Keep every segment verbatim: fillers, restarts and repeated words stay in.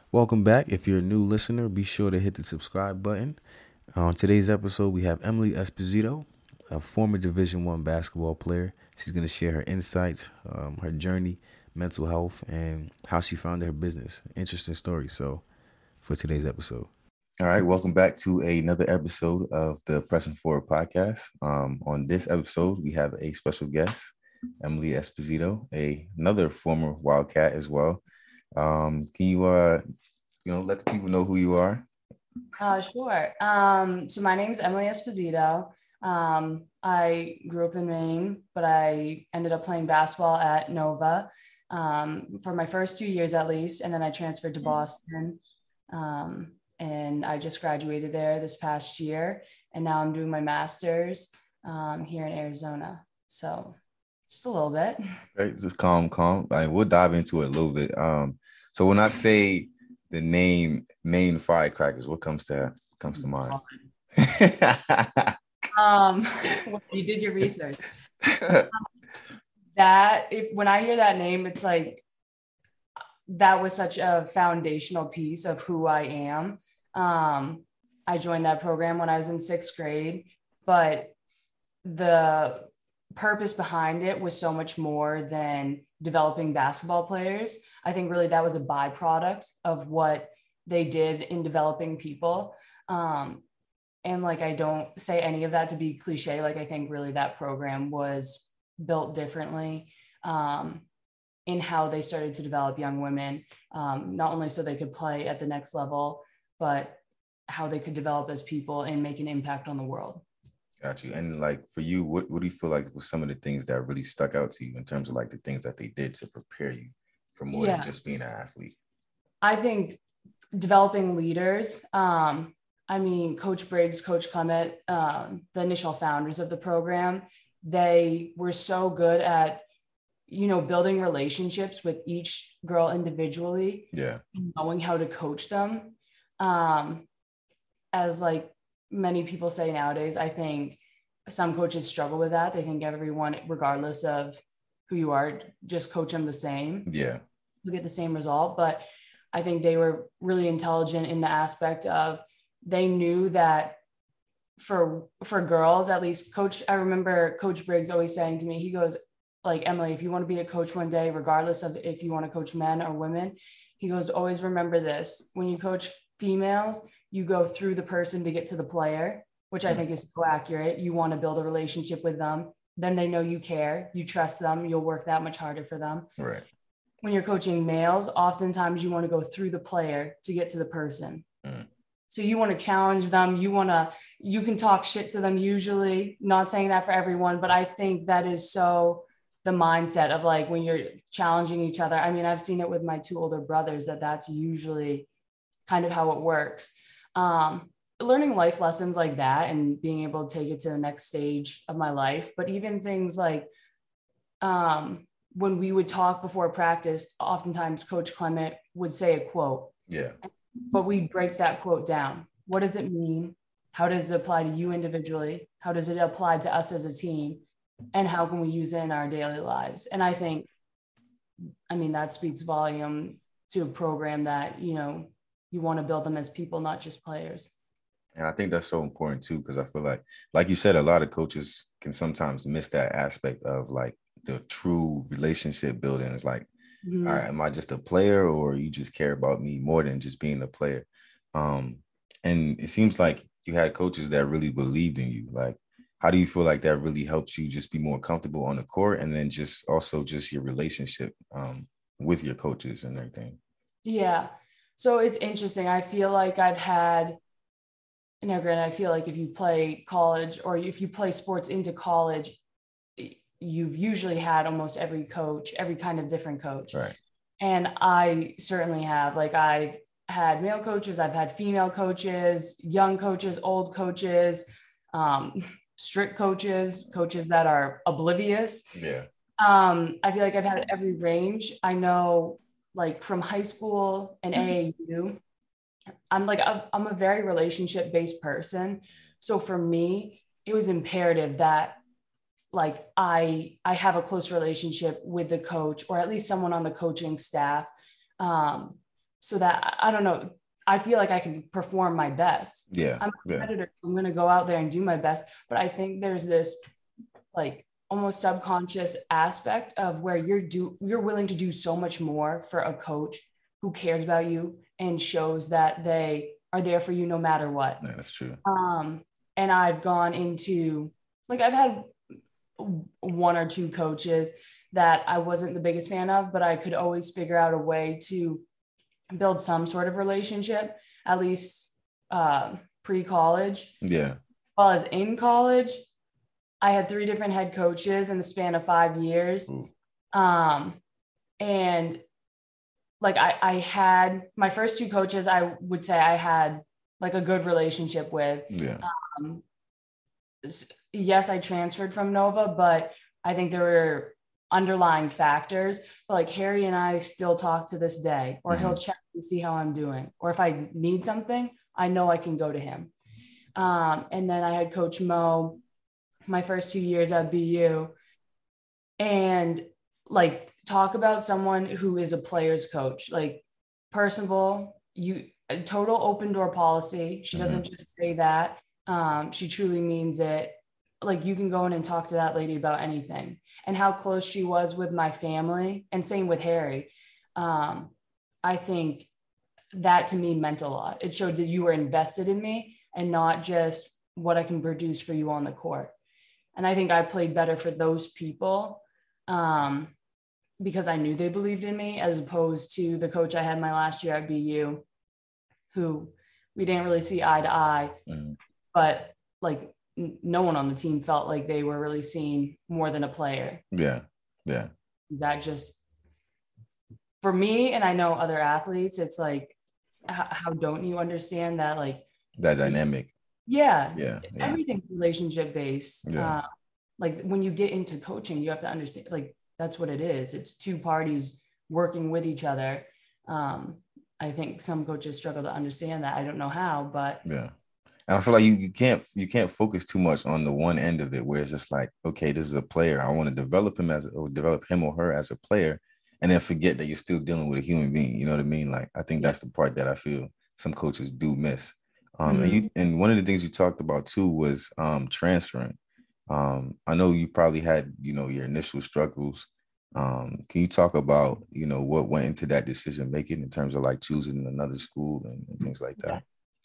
Welcome back. If you're a new listener, be sure to hit the subscribe button. On today's episode, we have Emily Esposito, a former Division One basketball player. She's going to share her insights, um, her journey, mental health, and how she founded her business. Interesting story. So, for today's episode. All right, welcome back to another episode of the Pressing Forward podcast. Um, on this episode, we have a special guest, Emily Esposito, a another former Wildcat as well. Um, can you uh, you know, let the people know who you are? Uh, sure. Um, so my name is Emily Esposito. Um, I grew up in Maine, but I ended up playing basketball at Nova um, for my first two years at least, and then I transferred to Boston. Um, and I just graduated there this past year, and now I'm doing my master's um, here in Arizona. So just a little bit. Okay, just calm, calm. Like, we'll dive into it a little bit. Um, so when I say the name Maine Firecrackers, what comes to comes to mind? Um, well, you did your research. That if when I hear that name, it's like that was such a foundational piece of who I am. Um, I joined that program when I was in sixth grade, but the purpose behind it was so much more than developing basketball players. I think really that was a byproduct of what they did in developing people. Um, and like, I don't say any of that to be cliche. Like, I think really that program was built differently. Um, in how they started to develop young women, um, not only so they could play at the next level, but how they could develop as people and make an impact on the world. Got you. And like for you, what, what do you feel like was some of the things that really stuck out to you in terms of like the things that they did to prepare you for more than Yeah, just being an athlete? I think developing leaders. Um, I mean, Coach Briggs, Coach Clement, um, the initial founders of the program, they were so good at you know, building relationships with each girl individually, Yeah. knowing how to coach them. Um, as like many people say nowadays, I think some coaches struggle with that. They think everyone, regardless of who you are, just coach them the same, Yeah. you get the same result. But I think they were really intelligent in the aspect of they knew that for for girls, at least coach, I remember Coach Briggs always saying to me, he goes, like, Emily, if you want to be a coach one day, regardless of if you want to coach men or women, he goes, always remember this. When you coach females, you go through the person to get to the player, which I Mm. think is so accurate. You want to build a relationship with them. Then they know you care, you trust them, you'll work that much harder for them. Right. When you're coaching males, oftentimes you want to go through the player to get to the person. Mm. So you want to challenge them. You want to, you can talk shit to them usually, not saying that for everyone, but I think that is so the mindset of like when you're challenging each other. I mean, I've seen it with my two older brothers that that's usually kind of how it works. Um, learning life lessons like that and being able to take it to the next stage of my life. But even things like um, when we would talk before practice, oftentimes Coach Clement would say a quote, Yeah. but we break that quote down. What does it mean? How does it apply to you individually? How does it apply to us as a team? And how can we use it in our daily lives? And I think, I mean, that speaks volume to a program that, you know, you want to build them as people, not just players. And I think that's so important too, because I feel like, like you said, a lot of coaches can sometimes miss that aspect of like the true relationship building. It's like, all right, Mm-hmm. am I just a player or you just care about me more than just being a player? Um, and it seems like you had coaches that really believed in you. Like, how do you feel like that really helps you just be more comfortable on the court and then just also just your relationship um, with your coaches and everything? Yeah. So it's interesting. I feel like I've had, now granted, I feel like if you play college or if you play sports into college, you've usually had almost every coach, every kind of different coach. Right. And I certainly have. Like, I've had male coaches, I've had female coaches, young coaches, old coaches, um, strict coaches, coaches that are oblivious. Yeah. Um, I feel like I've had every range. I know, like from high school and A A U, I'm like a, I'm a very relationship based person. So for me, it was imperative that like I I have a close relationship with the coach or at least someone on the coaching staff. Um, so that I don't know, I feel like I can perform my best. Yeah. I'm a Yeah. competitor. I'm going to go out there and do my best. But I think there's this like almost subconscious aspect of where you're do you're willing to do so much more for a coach who cares about you and shows that they are there for you no matter what. Yeah, that's true. Um, and I've gone into like I've had one or two coaches that I wasn't the biggest fan of, but I could always figure out a way to build some sort of relationship, at least uh, pre-college. Yeah. While I was in college, I had three different head coaches in the span of five years. Ooh. Um, and like I, I had my first two coaches, I would say I had like a good relationship with. Yeah. Um, yes, I transferred from Nova, but I think there were underlying factors. But like Harry and I still talk to this day, or mm-hmm. he'll check and see how I'm doing. Or if I need something, I know I can go to him. Um, and then I had Coach Mo my first two years at B U. And like talk about someone who is a player's coach, like Percival, you a total open door policy. She doesn't mm-hmm. just say that. Um, she truly means it. Like you can go in and talk to that lady about anything, and how close she was with my family, and same with Harry. Um, I think that to me meant a lot. It showed that you were invested in me and not just what I can produce for you on the court. And I think I played better for those people um, because I knew they believed in me, as opposed to the coach I had my last year at B U, who we didn't really see eye to eye, mm-hmm. but like n- no one on the team felt like they were really seeing more than a player. Yeah. Yeah. That just, for me, and I know other athletes, it's like, how, how don't you understand that? Like that dynamic. Yeah. Yeah. yeah. Everything's relationship based. Yeah. Uh, like when you get into coaching, you have to understand, like, that's what it is. It's two parties working with each other. Um, I think some coaches struggle to understand that. I don't know how, but yeah. And I feel like you, you can't, you can't focus too much on the one end of it, where it's just like, okay, this is a player. I want to develop him as, or develop him or her as a player, and then forget that you're still dealing with a human being. You know what I mean? Like, I think that's the part that I feel some coaches do miss. Um, mm-hmm. and you, and one of the things you talked about too was um, transferring. Um, I know you probably had, you know, your initial struggles. Um, can you talk about, you know, what went into that decision making in terms of like choosing another school and, and things like that?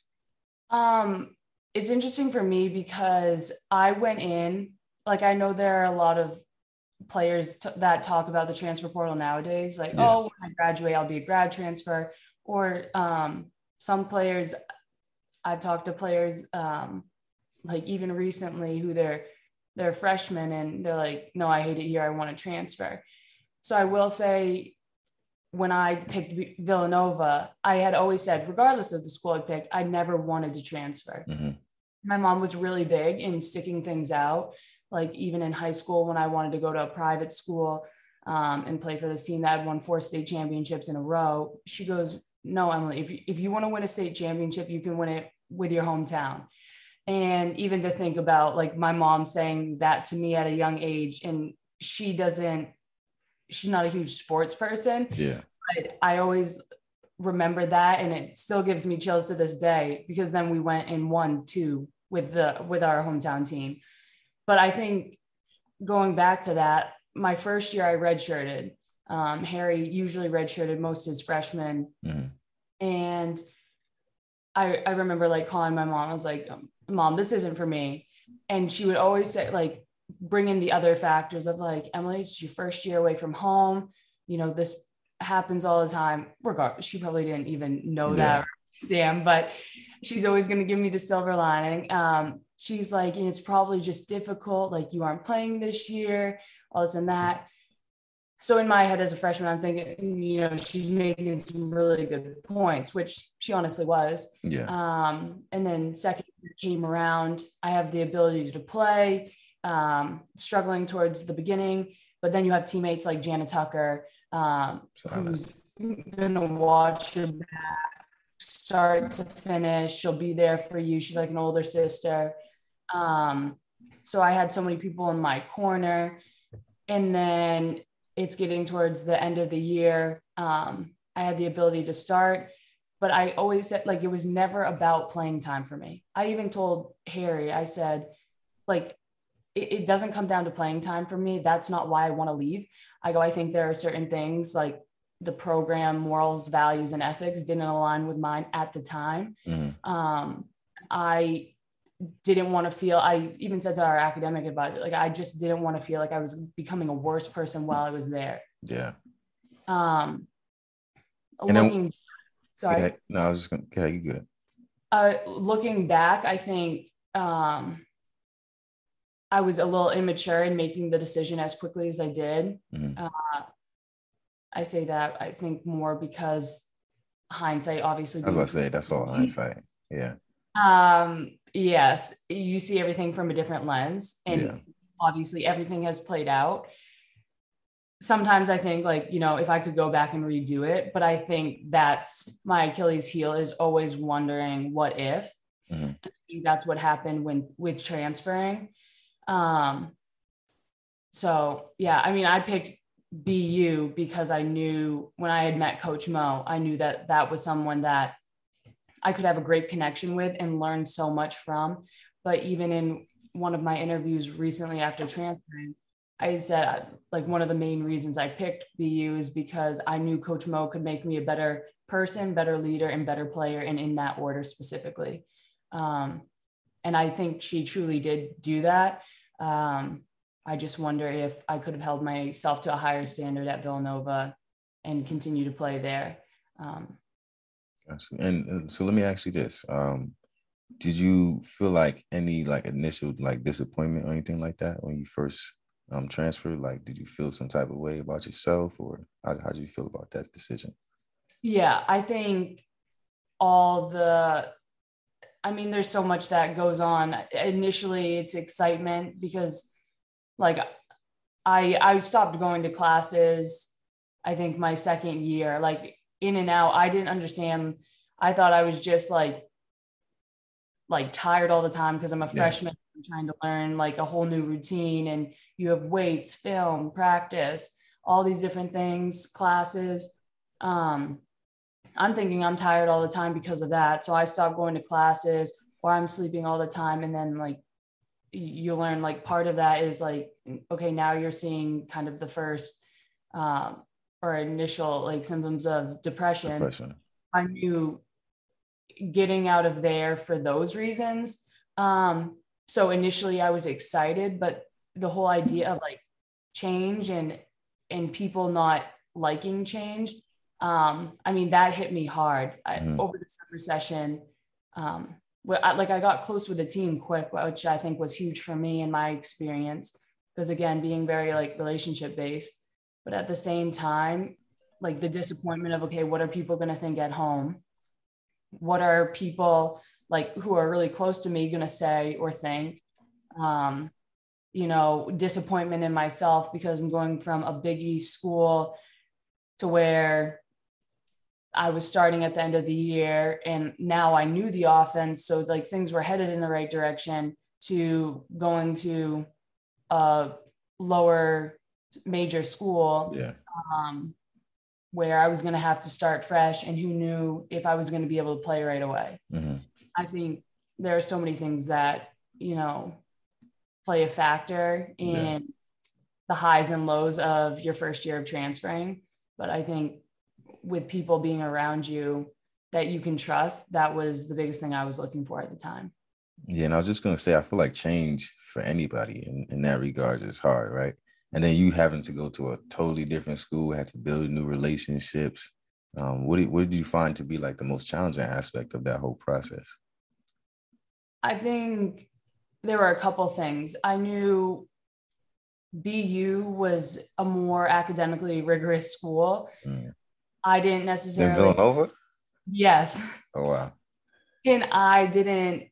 Yeah. Um, it's interesting for me because I went in, like, I know there are a lot of players t- that talk about the transfer portal nowadays, like, yeah. oh, when I graduate, I'll be a grad transfer. Or um, some players, I've talked to players um, like even recently who they're they're freshmen and they're like, no, I hate it here. I want to transfer. So I will say, when I picked Villanova, I had always said, regardless of the school I picked, I never wanted to transfer. Mm-hmm. My mom was really big in sticking things out. Like even in high school, when I wanted to go to a private school um, and play for this team that had won four state championships in a row, she goes, no, Emily, if you, if you want to win a state championship, you can win it with your hometown. And even to think about like my mom saying that to me at a young age, and she doesn't, she's not a huge sports person. Yeah. But I always remember that, and it still gives me chills to this day, because then we went and won two with the, with our hometown team. But I think going back to that, my first year I redshirted. Um, Harry usually redshirted most of his freshmen. Mm-hmm. And I, I remember like calling my mom. I was like, Mom, this isn't for me. And she would always say, like, bring in the other factors of like, Emily, it's your first year away from home. You know, this happens all the time. Regardless, she probably didn't even know yeah. that, Sam, but she's always going to give me the silver lining. Um, she's like, and it's probably just difficult. Like, you aren't playing this year, all this and that. So in my head as a freshman, I'm thinking, you know, she's making some really good points, which she honestly was. Yeah. Um, and then second year came around, I have the ability to play, um, struggling towards the beginning, but then you have teammates like Jana Tucker, um, who's going to watch your back, start to finish. She'll be there for you. She's like an older sister. Um, so I had so many people in my corner. And then it's getting towards the end of the year. Um, I had the ability to start, but I always said, like, it was never about playing time for me. I even told Harry, I said, like, it, it doesn't come down to playing time for me. That's not why I want to leave. I go, I think there are certain things like the program, morals, values, and ethics didn't align with mine at the time. Mm-hmm. Um, I didn't want to feel, I even said to our academic advisor, like, I just didn't want to feel like I was becoming a worse person while I was there. Yeah. Um, And looking, then, sorry. yeah, no, I was just going to, okay, you good. Uh, looking back, I think um, I was a little immature in making the decision as quickly as I did. Mm-hmm. Uh, I say that, I think, more because hindsight, obviously. I was Being about to say, that's all hindsight. Yeah. Um, yes, you see everything from a different lens, and Yeah. obviously everything has played out. Sometimes I think, like, you know, if I could go back and redo it, but I think that's my Achilles heel, is always wondering what if. Mm-hmm. I think that's what happened when with transferring. Um, so yeah, I mean, I picked B U because I knew when I had met Coach Mo, I knew that that was someone that I could have a great connection with and learn so much from. But even in one of my interviews recently after transferring, I said, like, one of the main reasons I picked B U is because I knew Coach Mo could make me a better person, better leader, and better player, and in that order specifically. Um, and I think she truly did do that. Um, I just wonder if I could have held myself to a higher standard at Villanova and continue to play there. Um, Gotcha. And, and so let me ask you this. Um, did you feel like any like initial like disappointment or anything like that when you first um transferred? Like, did you feel some type of way about yourself, or how how did you feel about that decision? yeah, I think all the, I mean, there's so much that goes on. Initially, it's excitement because, like, I I stopped going to classes, I think my second year, like, in and out. I didn't understand. I thought I was just like like tired all the time because I'm a Yeah. freshman. I'm trying to learn like a whole new routine, and you have weights, film, practice, all these different things, classes. Um, I'm thinking I'm tired all the time because of that. So I stopped going to classes, or I'm sleeping all the time. And then, like, you learn, like, part of that is like, okay, now you're seeing kind of the first um, or initial like symptoms of depression. Depression. I knew getting out of there for those reasons. Um, so initially I was excited, but the whole idea of like change and and people not liking change, um, I mean, that hit me hard. I, Mm-hmm. over the summer session. Um, well, I, like I got close with the team quick, which I think was huge for me in my experience. Because again, being very like relationship based, but at the same time, like the disappointment of, okay, what are people going to think at home? What are people like who are really close to me going to say or think? Um, you know, disappointment in myself because I'm going from a Big East school to where I was starting at the end of the year, and now I knew the offense. So like things were headed in the right direction, to going to a lower major school. Yeah. Um, where I was going to have to start fresh, and who knew if I was going to be able to play right away. Mm-hmm. I think there are so many things that, you know, play a factor in Yeah. the highs and lows of your first year of transferring. But I think with people being around you that you can trust, that was the biggest thing I was looking for at the time. Yeah, and I was just gonna say, I feel like change for anybody in, in that regard is hard, right? And then you having to go to a totally different school, had to build new relationships. Um, what did what did you find to be like the most challenging aspect of that whole process? I think there were a couple things. I knew B U was a more academically rigorous school. Mm. I didn't In necessarily, Villanova? yes, Oh wow. and I didn't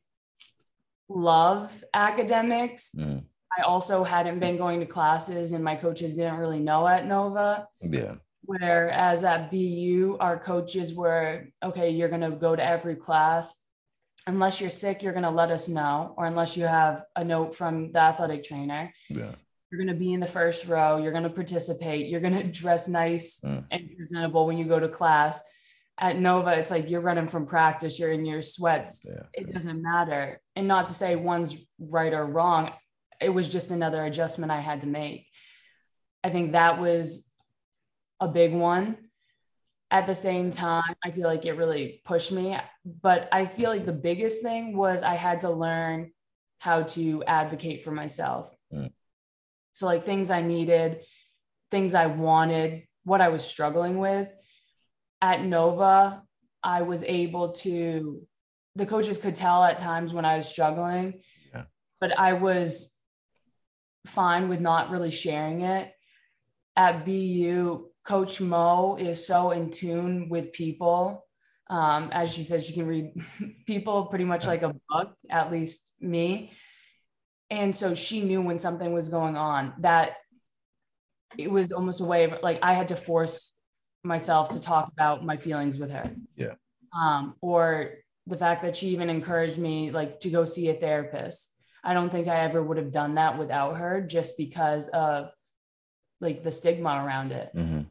love academics. Mm. I also hadn't been going to classes, and my coaches didn't really know at Nova. Yeah. Whereas at B U, our coaches were, okay, you're going to go to every class. Unless you're sick, you're going to let us know, or unless you have a note from the athletic trainer. Yeah. You're going to be in the first row. You're going to participate. You're going to dress nice Mm. and presentable when you go to class. At Nova, it's like you're running from practice. You're in your sweats. Yeah, it doesn't matter. And not to say one's right or wrong. It was just another adjustment I had to make. I think that was a big one. At the same time, I feel like it really pushed me. But I feel like the biggest thing was I had to learn how to advocate for myself. Mm. So like things I needed, things I wanted, what I was struggling with. At Nova, I was able to, the coaches could tell at times when I was struggling, yeah. but I was fine with not really sharing it. At B U, Coach Mo is so in tune with people. Um, as she says, she can read people pretty much like a book, at least me. And so she knew when something was going on, that it was almost a way of like, I had to force myself to talk about my feelings with her. Yeah. Um, or the fact that she even encouraged me like to go see a therapist. I don't think I ever would have done that without her, just because of like the stigma around it. Mm-hmm.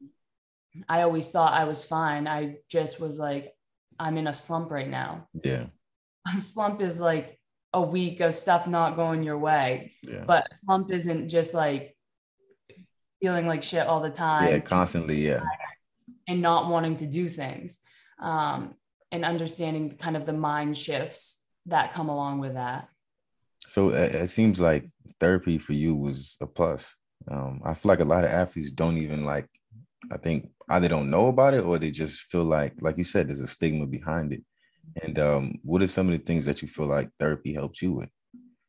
I always thought I was fine. I just was like, I'm in a slump right now. Yeah. A slump is like a week of stuff not going your way. Yeah. But a slump isn't just like feeling like shit all the time. Yeah, constantly, yeah. And not wanting to do things. Um, and understanding kind of the mind shifts that come along with that. So it, it seems like therapy for you was a plus. Um, I feel like a lot of athletes don't even like, I think either don't know about it or they just feel like, like you said, there's a stigma behind it. And um, what are some of the things that you feel like therapy helped you with?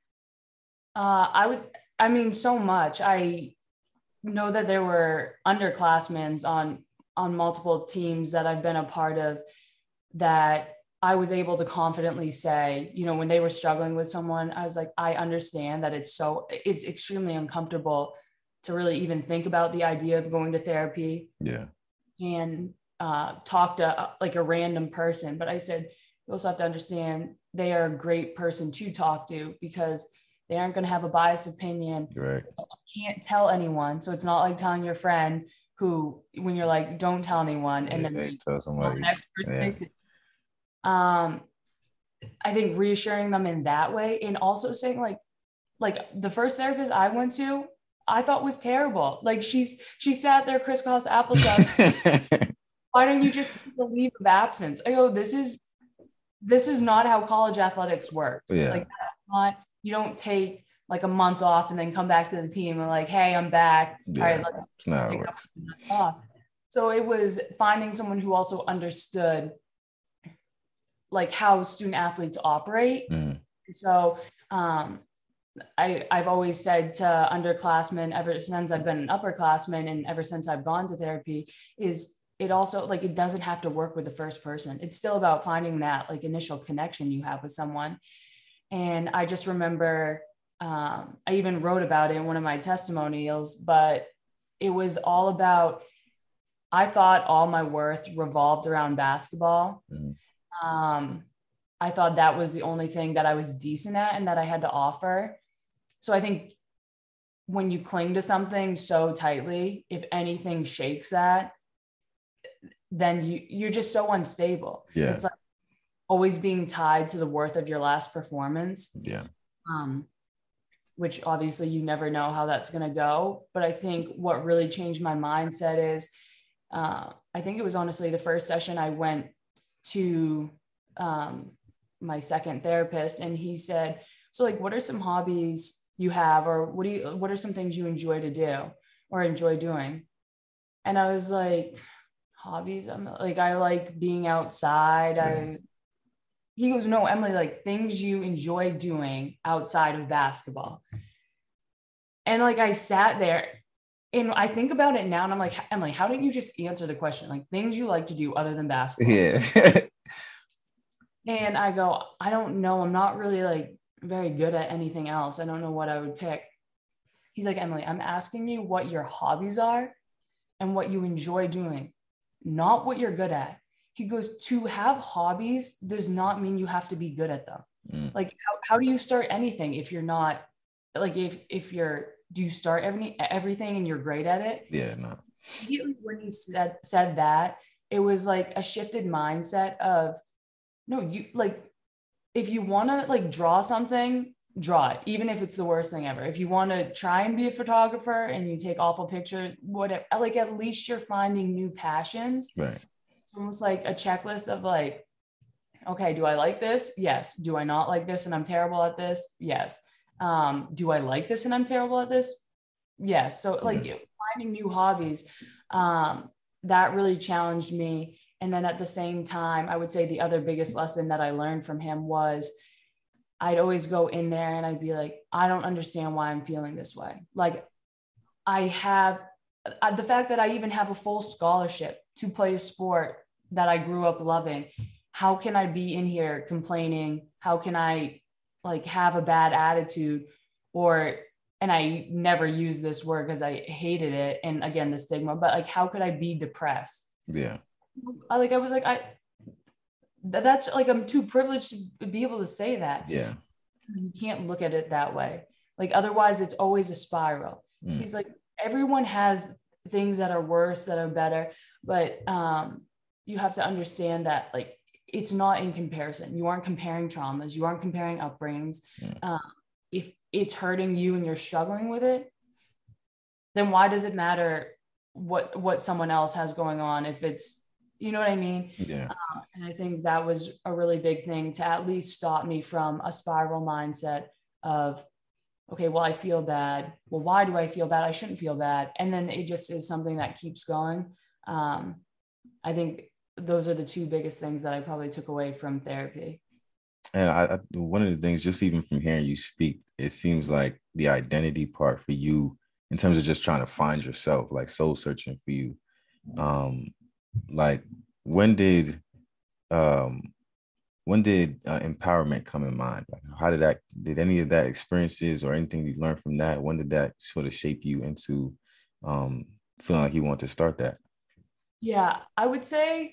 Uh, I would, I mean, so much. I know that there were underclassmen on, on multiple teams that I've been a part of that I was able to confidently say, you know, when they were struggling with someone, I was like, I understand that it's so, it's extremely uncomfortable to really even think about the idea of going to therapy. Yeah. And uh, talk to uh, like a random person. But I said, you also have to understand they are a great person to talk to because they aren't going to have a biased opinion. Right. You can't tell anyone. So it's not like telling your friend who, when you're like, don't tell anyone. And Yeah, then they tell somebody. the next person Yeah. they see. Um, I think reassuring them in that way, and also saying like, like the first therapist I went to, I thought was terrible. Like she's, she sat there crisscross applesauce. Why don't you just take a leave of absence? I go, this is, this is not how college athletics works. Yeah. Like that's not, you don't take like a month off and then come back to the team and like, hey, I'm back. Yeah. All right, let's It's not how it pick works. up off. So it was finding someone who also understood like how student athletes operate. Mm. So um, I, I've always said to underclassmen ever since I've been an upperclassman and ever since I've gone to therapy is it also like, it doesn't have to work with the first person. It's still about finding that like initial connection you have with someone. And I just remember, um, I even wrote about it in one of my testimonials, but it was all about, I thought all my worth revolved around basketball. Mm. Um, I thought that was the only thing that I was decent at and that I had to offer. So I think when you cling to something so tightly, if anything shakes that, then you, you're just so unstable. Yeah. It's like always being tied to the worth of your last performance. Yeah. Um, which obviously you never know how that's going to go. But I think what really changed my mindset is, uh, I think it was honestly the first session I went to um, my second therapist, and he said, so like, what are some hobbies you have, or what do you, what are some things you enjoy to do or enjoy doing? And I was like, hobbies. I'm like, I like being outside. Yeah. I, he goes, no, Emily, like things you enjoy doing outside of basketball. And like, I sat there and I think about it now and I'm like, Emily, how didn't you just answer the question? Like things you like to do other than basketball. Yeah. And I go, I don't know. I'm not really like very good at anything else. I don't know what I would pick. He's like, Emily, I'm asking you what your hobbies are and what you enjoy doing, not what you're good at. He goes, to have hobbies does not mean you have to be good at them. Mm. Like, how, how do you start anything if you're not, like, if, if you're do you start every, everything and you're great at it? Yeah, no. Immediately when he said, said that, it was like a shifted mindset of, no, you like, if you want to like draw something, draw it, even if it's the worst thing ever. If you want to try and be a photographer and you take awful pictures, whatever, like at least you're finding new passions. Right. It's almost like a checklist of like, okay, do I like this? Yes. Do I not like this and I'm terrible at this? Yes. Um, do I like this and I'm terrible at this? Yes. So like mm-hmm. finding new hobbies, um, that really challenged me. And then at the same time, I would say the other biggest lesson that I learned from him was I'd always go in there and I'd be like, I don't understand why I'm feeling this way. Like I have uh, the fact that I even have a full scholarship to play a sport that I grew up loving. How can I be in here complaining? How can I like have a bad attitude? Or, and I never use this word because I hated it. And again, the stigma, but like, how could I be depressed? Yeah. I like, I was like, I, that's like, I'm too privileged to be able to say that. Yeah. You can't look at it that way. Like, otherwise it's always a spiral. Mm. He's like, everyone has things that are worse, that are better, but um, you have to understand that like, it's not in comparison. You aren't comparing traumas. You aren't comparing upbringings. Yeah. Um, if it's hurting you and you're struggling with it, then why does it matter what, what someone else has going on? If it's, you know what I mean? Yeah. Um, and I think that was a really big thing to at least stop me from a spiral mindset of, okay, well, I feel bad. Well, why do I feel bad? I shouldn't feel bad. And then it just is something that keeps going. Um, I think those are the two biggest things that I probably took away from therapy. And I, I, one of the things, just even from hearing you speak, it seems like the identity part for you in terms of just trying to find yourself, like soul searching for you. Um, like when did, um, when did uh, empowerment come in mind? Like, how did that, did any of that experiences or anything you learned from that, when did that sort of shape you into um, feeling like you want to start that? Yeah, I would say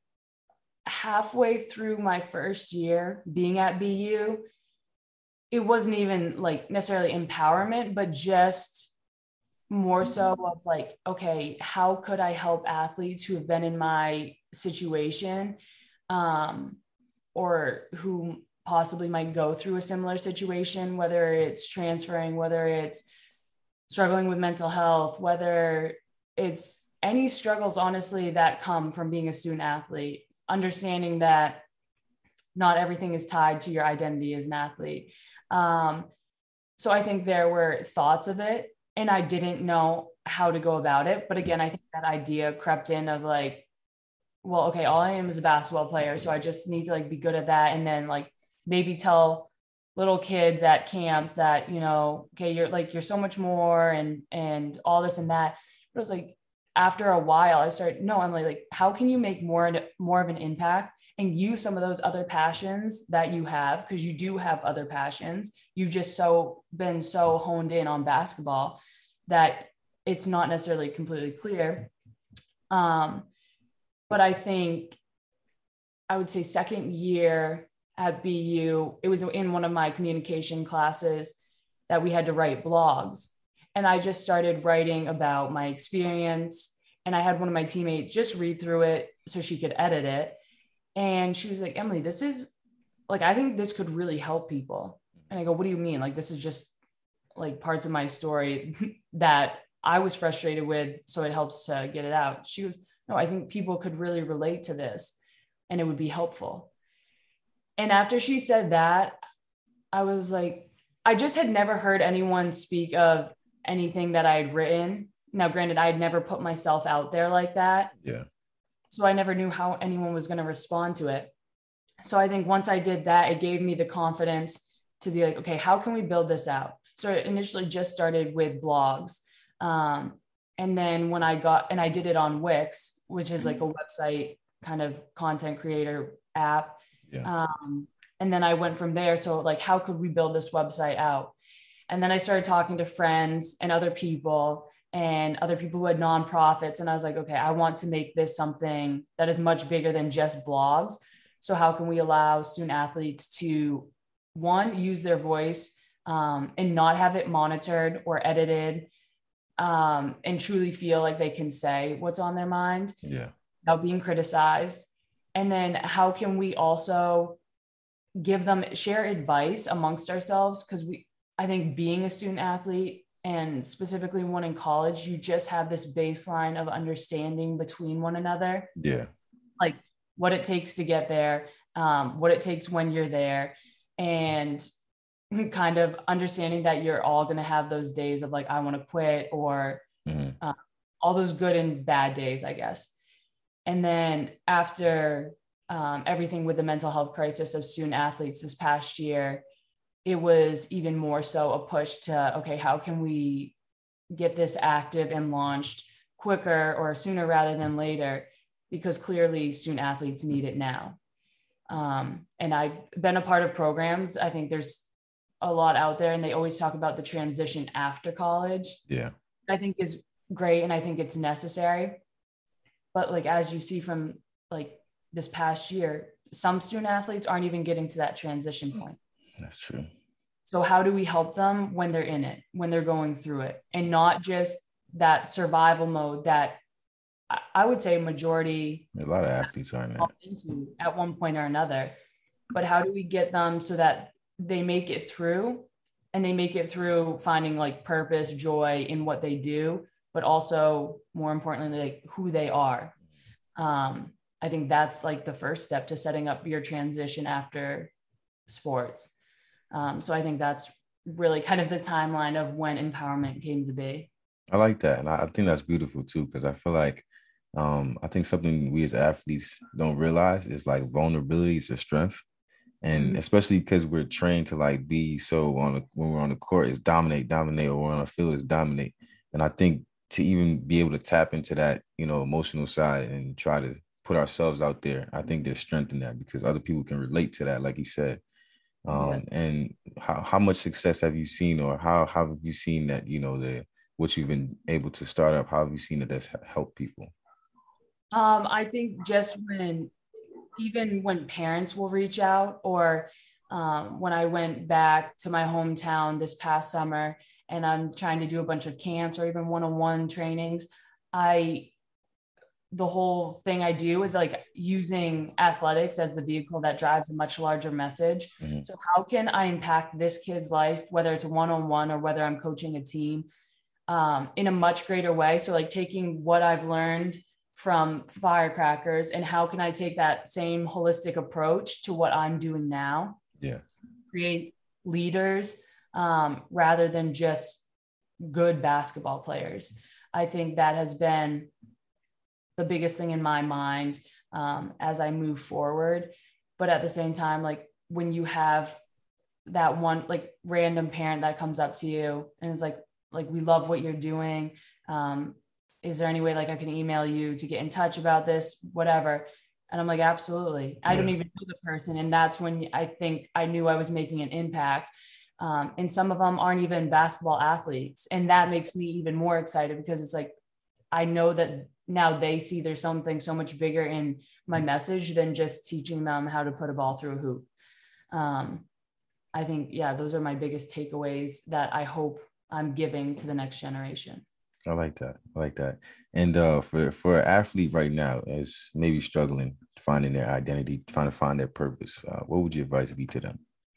halfway through my first year being at B U, it wasn't even like necessarily empowerment, but just more so of like, okay, how could I help athletes who have been in my situation, um, or who possibly might go through a similar situation, whether it's transferring, whether it's struggling with mental health, whether it's any struggles, honestly, that come from being a student athlete, understanding that not everything is tied to your identity as an athlete. Um, so I think there were thoughts of it and I didn't know how to go about it. But again, I think that idea crept in of like, well, okay, all I am is a basketball player. So I just need to like be good at that. And then like maybe tell little kids at camps that, you know, okay, you're like, you're so much more and, and all this and that. But it was like, after a while, I started, no, I'm like, like, how can you make more, more of an impact and use some of those other passions that you have? Because you do have other passions. You've just so been so honed in on basketball that it's not necessarily completely clear. Um, but I think I would say second year at B U, it was in one of my communication classes that we had to write blogs. And I just started writing about my experience. And I had one of my teammates just read through it so she could edit it. And she was like, Emily, this is like, I think this could really help people. And I go, what do you mean? Like, this is just like parts of my story that I was frustrated with. So it helps to get it out. She was, no, I think people could really relate to this and it would be helpful. And after she said that, I was like, I just had never heard anyone speak of anything that I had written. Now, granted, I had never put myself out there like that. Yeah. So I never knew how anyone was going to respond to it. So I think once I did that, it gave me the confidence to be like, okay, how can we build this out? So it initially just started with blogs. Um, and then when I got, and I did it on Wix, which is like a website kind of content creator app. Yeah. Um, and then I went from there. So like, how could we build this website out? And then I started talking to friends and other people and other people who had nonprofits. And I was like, okay, I want to make this something that is much bigger than just blogs. So how can we allow student athletes to, one, use their voice, um, and not have it monitored or edited, um, and truly feel like they can say what's on their mind Yeah. without being criticized. And then how can we also give them, share advice amongst ourselves? Because we, I think being a student athlete, and specifically one in college, you just have this baseline of understanding between one another. Yeah. Like what it takes to get there, um, what it takes when you're there, and kind of understanding that you're all going to have those days of like, I want to quit, or Mm-hmm. uh, all those good and bad days, I guess. And then after um, everything with the mental health crisis of student athletes this past year, it was even more so a push to, okay, how can we get this active and launched quicker or sooner rather than later? Because clearly student athletes need it now. Um, and I've been a part of programs. I think there's a lot out there, and they always talk about the transition after college. Yeah. I think is great, and I think it's necessary. But like, as you see from like this past year, some student athletes aren't even getting to that transition point. That's true. So how do we help them when they're in it, when they're going through it, and not just that survival mode that I would say majority A lot of athletes are in that. into at one point or another. But how do we get them so that they make it through, and they make it through finding like purpose, joy in what they do, but also more importantly, like who they are. Um, I think that's like the first step to setting up your transition after sports. Um, so I think that's really kind of the timeline of when empowerment came to be. I like that. And I, I think that's beautiful too, because I feel like um, I think something we as athletes don't realize is like vulnerability is a strength. And Mm-hmm. especially because we're trained to like be so on the, when we're on the court is dominate, dominate, or we're on the field is dominate. And I think to even be able to tap into that, you know, emotional side and try to put ourselves out there, I think there's strength in that because other people can relate to that, like you said. Yeah. Um, and how, how much success have you seen, or how, how have you seen that, you know, the what you've been able to start up? How have you seen that that's helped people? Um, I think just when, even when parents will reach out, or um, when I went back to my hometown this past summer and I'm trying to do a bunch of camps or even one-on-one trainings, I, the whole thing I do is like using athletics as the vehicle that drives a much larger message. Mm-hmm. So how can I impact this kid's life, whether it's a one-on-one or whether I'm coaching a team, um, in a much greater way? So like taking what I've learned from Firecrackers, and how can I take that same holistic approach to what I'm doing now? Yeah. Create leaders, um, rather than just good basketball players. I think that has been the biggest thing in my mind, um, as I move forward. But at the same time, like when you have that one like random parent that comes up to you and is like, like, we love what you're doing. Um, is there any way like I can email you to get in touch about this, whatever? And I'm like, absolutely. I Yeah. don't even know the person. And that's when I think I knew I was making an impact. Um, and some of them aren't even basketball athletes. And that makes me even more excited because it's like, I know that now they see there's something so much bigger in my message than just teaching them how to put a ball through a hoop. Um, I think, yeah, those are my biggest takeaways that I hope I'm giving to the next generation. I like that. I like that. And uh, for for an athlete right now, is maybe struggling finding their identity, trying to find their purpose, uh, what would your advice be to them?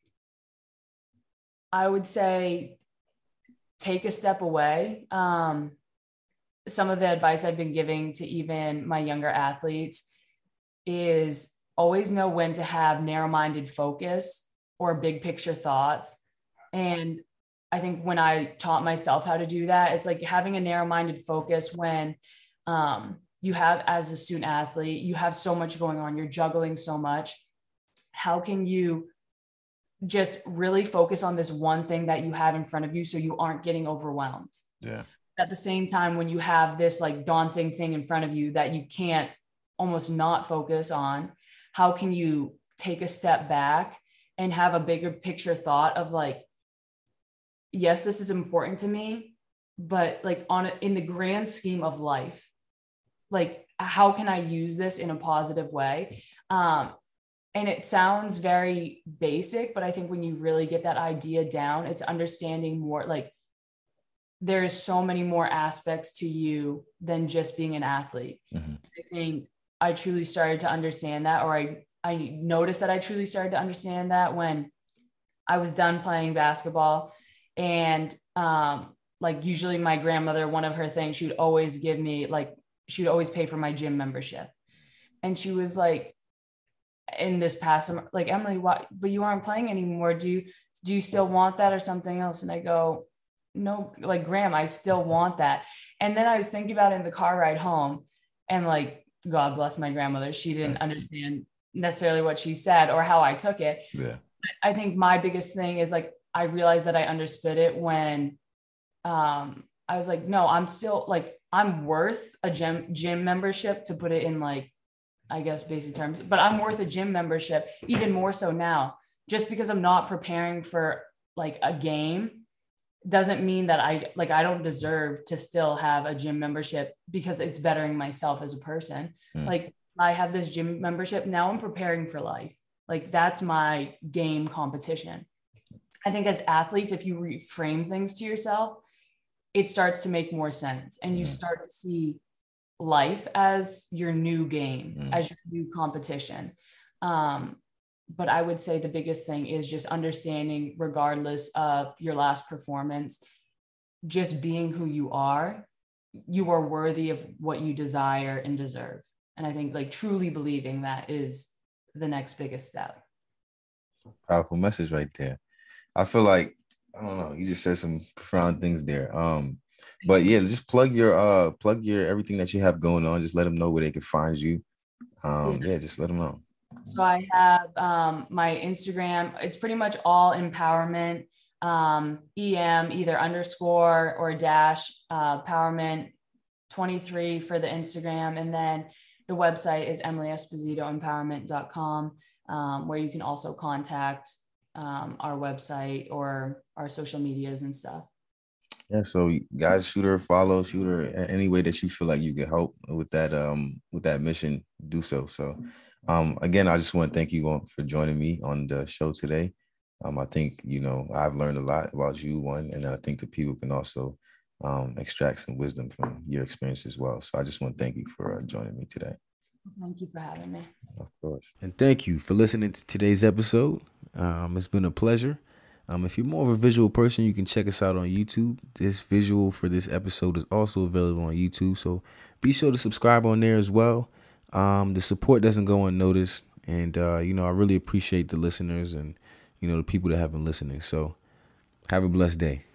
I would say take a step away. Um, some of the advice I've been giving to even my younger athletes is always know when to have narrow-minded focus or big picture thoughts. And I think when I taught myself how to do that, it's like having a narrow-minded focus when um, you have, as a student athlete, you have so much going on, you're juggling so much. How can you just really focus on this one thing that you have in front of you so you aren't getting overwhelmed? Yeah. At the same time, when you have this like daunting thing in front of you that you can't almost not focus on, how can you take a step back and have a bigger picture thought of like, yes, this is important to me, but like on in the grand scheme of life, like how can I use this in a positive way? Um, And it sounds very basic, but I think when you really get that idea down, it's understanding more like there's so many more aspects to you than just being an athlete. Mm-hmm. I think I truly started to understand that, or I, I noticed that I truly started to understand that when I was done playing basketball. And um, like usually my grandmother, one of her things, she would always give me like, she would always pay for my gym membership. And she was like, in this past summer, like, Emily, why, but you aren't playing anymore. Do you, do you still want that or something else? And I go, no, like, Graham, I still want that. And then I was thinking about it in the car ride home, and like, God bless my grandmother. She didn't understand necessarily what she said or how I took it. Yeah. I think my biggest thing is like, I realized that I understood it when um, I was like, no, I'm still like, I'm worth a gym gym membership, to put it in like, I guess, basic terms, but I'm worth a gym membership even more so now. Just because I'm not preparing for like a game doesn't mean that I like, I don't deserve to still have a gym membership, because it's bettering myself as a person. Mm. Like, I have this gym membership. Now I'm preparing for life. Like, that's my game competition. I think as athletes, if you reframe things to yourself, it starts to make more sense. And you start to see life as your new game, mm. as your new competition. Um, but I would say the biggest thing is just understanding, regardless of your last performance, just being who you are, you are worthy of what you desire and deserve. And I think like truly believing that is the next biggest step. Powerful message right there. I feel like, I don't know, you just said some profound things there. Um, But yeah, just plug your uh plug your everything that you have going on. Just let them know where they can find you. Um, yeah. yeah, just let them know. So I have um my Instagram. It's pretty much all empowerment. Um, E M either underscore or dash uh, empowerment twenty-three for the Instagram, and then the website is emily esposito empowerment dot com, um, where you can also contact um, our website or our social medias and stuff. Yeah, so guys, shoot her, follow, shoot her any way that you feel like you can help with that um with that mission, do so. So um again, I just want to thank you for joining me on the show today. Um, I think, you know, I've learned a lot about you, one, and I think the people can also um extract some wisdom from your experience as well. So I just want to thank you for uh, joining me today. Thank you for having me. Of course. And thank you for listening to today's episode. Um, it's been a pleasure. Um, if you're more of a visual person, you can check us out on YouTube. This visual for this episode is also available on YouTube, so be sure to subscribe on there as well. Um, the support doesn't go unnoticed, and uh, you know, I really appreciate the listeners and, you know, the people that have been listening. So have a blessed day.